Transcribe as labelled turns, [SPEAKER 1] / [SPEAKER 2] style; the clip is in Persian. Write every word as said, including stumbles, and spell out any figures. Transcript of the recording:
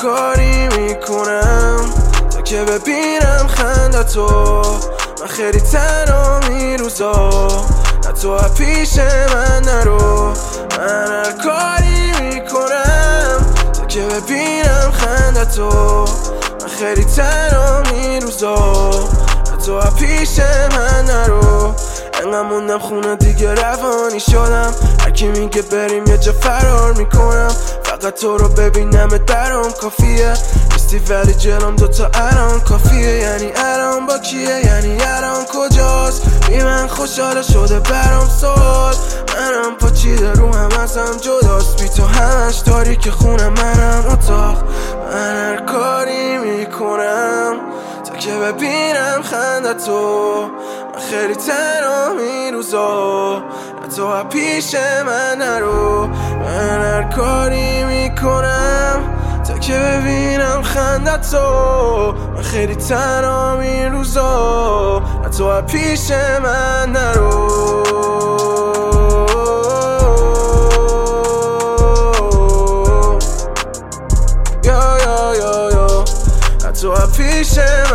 [SPEAKER 1] کاری میکنم تا که ببینم خندتو. من خیلی تنهام این روزا، نه تو پیش من نرو. من هر کاری میکنم تا که ببینم خندتو. من خیلی تنهام این روزا، نه تو پیش من نرو. انقدر موندم خونه دیگه روانی شدم، هرکی میگه بریم یه جا فرار میکنم. فقط تو رو ببینم درام کافیه، نیستی ولی جلوم دوتا الان کافیه. یعنی الان با کیه؟ یعنی الان کجاست؟ بی من خوشحال شده برام سوال. منم پاچیده رو هم ازم جداست، بی تو همش تاریک خونم منم اتاق. من هر کاری میکنم تا که ببینم خندتو. من خیلی تنهام این روزا، نه تو پیش من نرو. من هر کاری میکنم تا که ببینم خندتو. من خیلی تنهام این روزا، نه تو پیش من نرو. یا یا یا یا نه تو پیش